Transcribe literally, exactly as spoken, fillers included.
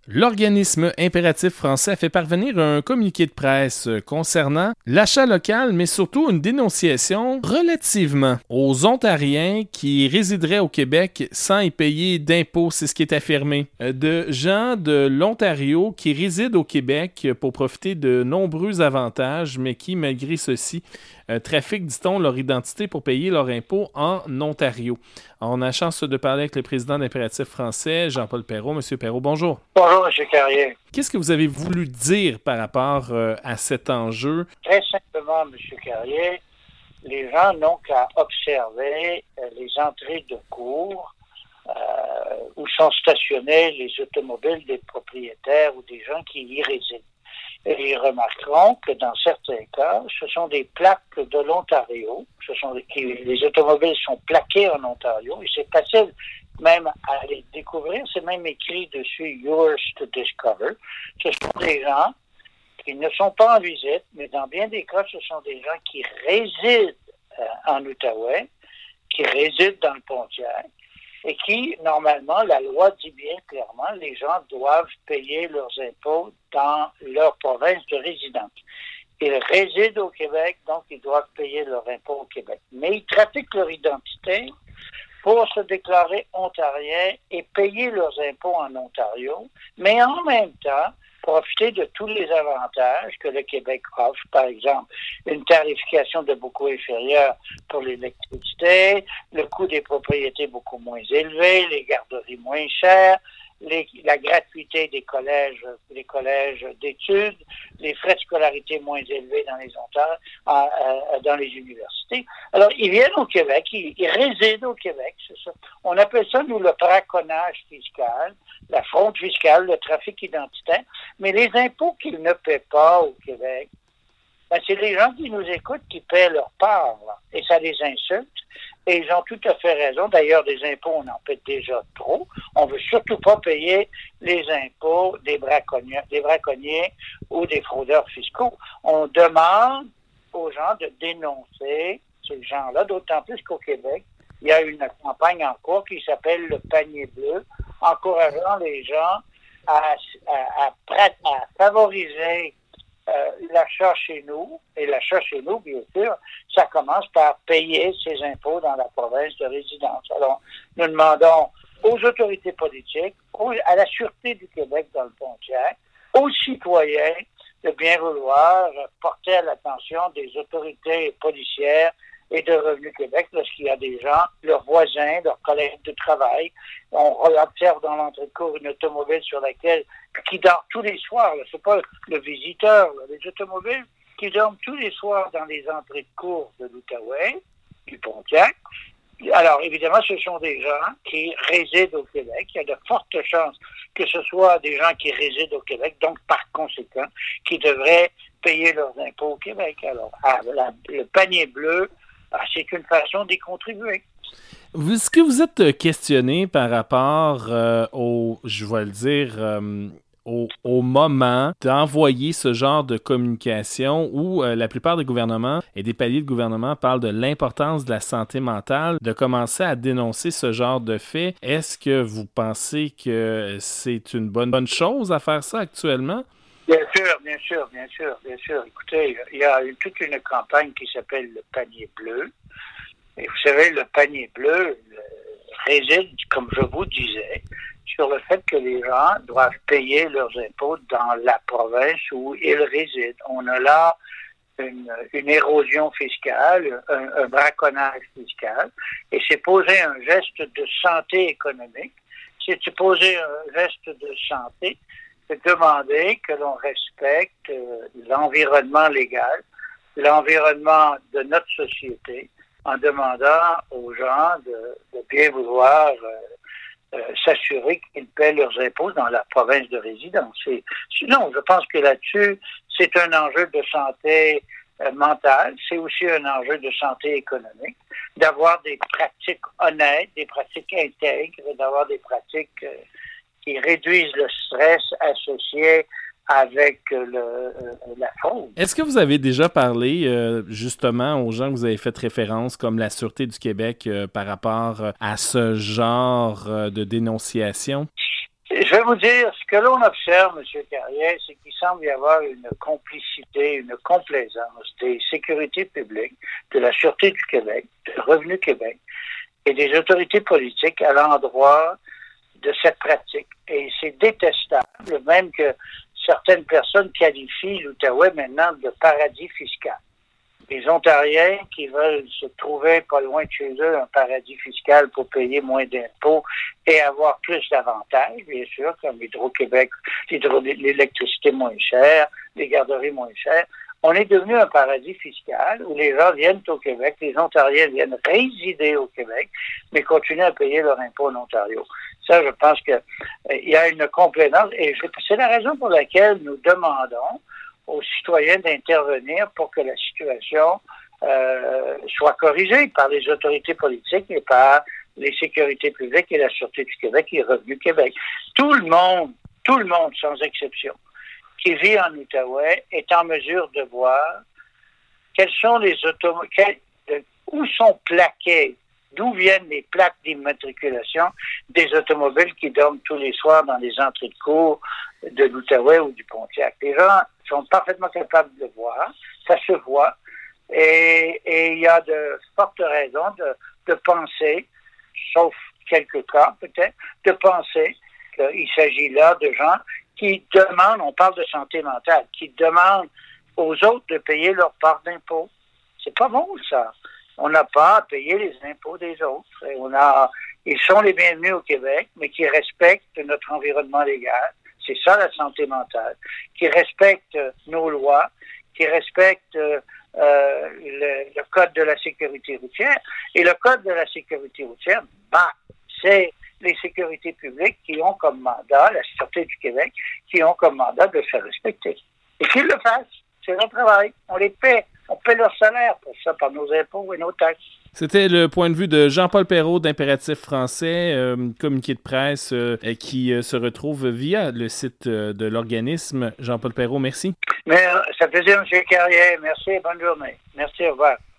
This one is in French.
L'organisme Impératif français a fait parvenir un communiqué de presse concernant l'achat local, mais surtout une dénonciation relativement aux Ontariens qui résideraient au Québec sans y payer d'impôts, c'est ce qui est affirmé, de gens de l'Ontario qui résident au Québec pour profiter de nombreux avantages, mais qui, malgré ceci, euh, trafiquent, dit-on, leur identité pour payer leurs impôts en Ontario. Alors, on a la chance de parler avec le président d'Impératif français, Jean-Paul Perrault. Monsieur Perrault, bonjour. Bonjour, M. Carrier. Qu'est-ce que vous avez voulu dire par rapport euh, à cet enjeu? Très simplement, M. Carrier, les gens n'ont qu'à observer euh, les entrées de cours euh, où sont stationnés les automobiles des propriétaires ou des gens qui y résident. Et ils remarqueront que dans certains cas, ce sont des plaques de l'Ontario. Ce sont des, les automobiles sont plaqués en Ontario et c'est facile même à les découvrir. C'est même écrit dessus « Yours to discover ». Ce sont des gens qui ne sont pas en visite, mais dans bien des cas, ce sont des gens qui résident euh, en Outaouais, qui résident dans le Pontiac, et qui, normalement, la loi dit bien clairement, les gens doivent payer leurs impôts dans leur province de résidence. Ils résident au Québec, donc ils doivent payer leurs impôts au Québec. Mais ils trafiquent leur identité pour se déclarer ontariens et payer leurs impôts en Ontario, mais en même temps, profiter de tous les avantages que le Québec offre, par exemple, une tarification de beaucoup inférieure pour l'électricité, le coût des propriétés beaucoup moins élevé, les garderies moins chères, les, la gratuité des collèges, des collèges d'études, les frais de scolarité moins élevés dans les Ontario, euh, dans les universités. Alors, ils viennent au Québec, ils, ils résident au Québec, c'est ça. On appelle ça, nous, le braconnage fiscal, la fraude fiscale, le trafic identitaire. Mais les impôts qu'ils ne paient pas au Québec, ben, c'est les gens qui nous écoutent qui paient leur part, là. Et ça les insulte. Et ils ont tout à fait raison. D'ailleurs, des impôts, on en paie déjà trop. On veut surtout pas payer les impôts des braconniers, des braconniers ou des fraudeurs fiscaux. On demande aux gens de dénoncer ces gens-là, d'autant plus qu'au Québec, il y a une campagne en cours qui s'appelle le panier bleu, encourageant les gens à, à, à, à favoriser euh, l'achat chez nous. Et l'achat chez nous, bien sûr, ça commence par payer ses impôts dans la province de résidence. Alors, nous demandons aux autorités politiques, aux, à la Sûreté du Québec dans le Pontiac, aux citoyens de bien vouloir porter à l'attention des autorités policières et de Revenu Québec lorsqu'il y a des gens, leurs voisins, leurs collègues de travail. On observe dans l'entrée de cour une automobile sur laquelle, qui dort tous les soirs, là, c'est pas le visiteur, là, les automobiles qui dorment tous les soirs dans les entrées de cour de l'Outaouais, du Pontiac. Alors, évidemment, ce sont des gens qui résident au Québec. Il y a de fortes chances que ce soit des gens qui résident au Québec, donc par conséquent, qui devraient payer leurs impôts au Québec. Alors, ah, la, le panier bleu, ah, c'est une façon d'y contribuer. Est-ce que vous êtes questionné par rapport euh, au, je vais le dire, euh, au, au moment d'envoyer ce genre de communication où euh, la plupart des gouvernements et des paliers de gouvernement parlent de l'importance de la santé mentale, de commencer à dénoncer ce genre de faits? Est-ce que vous pensez que c'est une bonne, bonne chose à faire ça actuellement? Bien sûr, bien sûr, bien sûr, bien sûr. Écoutez, il y a une, toute une campagne qui s'appelle le panier bleu. Et vous savez, le panier bleu euh, réside, comme je vous disais, sur le fait que les gens doivent payer leurs impôts dans la province où ils résident. On a là une, une érosion fiscale, un, un braconnage fiscal, et c'est poser un geste de santé économique. C'est poser un geste de santé, c'est demander que l'on respecte euh, l'environnement légal, l'environnement de notre société, en demandant aux gens de, de bien vouloir euh, euh, s'assurer qu'ils paient leurs impôts dans la province de résidence. Et, sinon, je pense que là-dessus, c'est un enjeu de santé euh, mentale, c'est aussi un enjeu de santé économique, d'avoir des pratiques honnêtes, des pratiques intègres, d'avoir des pratiques euh, qui réduisent le stress associé avec le, euh, la fraude. Est-ce que vous avez déjà parlé euh, justement aux gens que vous avez fait référence, comme la Sûreté du Québec, euh, par rapport à ce genre euh, de dénonciation? Je vais vous dire, ce que l'on observe, M. Carrier, c'est qu'il semble y avoir une complicité, une complaisance des sécurités publiques, de la Sûreté du Québec, de Revenu Québec et des autorités politiques à l'endroit de cette pratique. Et c'est détestable, même que certaines personnes qualifient l'Outaouais maintenant de paradis fiscal. Les Ontariens qui veulent se trouver pas loin de chez eux un paradis fiscal pour payer moins d'impôts et avoir plus d'avantages, bien sûr, comme l'Hydro-Québec, l'hydro- l'électricité moins chère, les garderies moins chères. On est devenu un paradis fiscal où les gens viennent au Québec, les Ontariens viennent résider au Québec, mais continuent à payer leur impôt en Ontario. Ça, je pense que euh, il y a une complaisance et je, c'est la raison pour laquelle nous demandons aux citoyens d'intervenir pour que la situation euh, soit corrigée par les autorités politiques et par les sécurités publiques et la Sûreté du Québec et Revenu Québec. Tout le monde, tout le monde, sans exception, qui vit en Outaouais est en mesure de voir quels sont les automobiles, où sont plaqués, d'où viennent les plaques d'immatriculation des automobiles qui dorment tous les soirs dans les entrées de cours de l'Outaouais ou du Pontiac. Les gens sont parfaitement capables de voir, ça se voit, et, et il y a de fortes raisons de, de penser, sauf quelques cas peut-être, de penser qu'il s'agit là de gens qui demandent, on parle de santé mentale, qui demandent aux autres de payer leur part d'impôt. C'est pas bon, ça. On n'a pas à payer les impôts des autres. Et on a, ils sont les bienvenus au Québec, mais qui respectent notre environnement légal. C'est ça la santé mentale. Qui respectent nos lois, qui respectent euh, le, le code de la sécurité routière. Et le code de la sécurité routière, bah, c'est les sécurités publiques qui ont comme mandat, la Sûreté du Québec, qui ont comme mandat de le faire respecter. Et qu'ils le fassent. C'est leur travail. On les paie. On paie leur salaire pour ça, par nos impôts et nos taxes. C'était le point de vue de Jean-Paul Perreault d'Impératif Français, euh, communiqué de presse euh, qui euh, se retrouve via le site euh, de l'organisme. Jean-Paul Perreault, merci. Mais ça faisait M. Carrier. Merci et bonne journée. Merci, au revoir.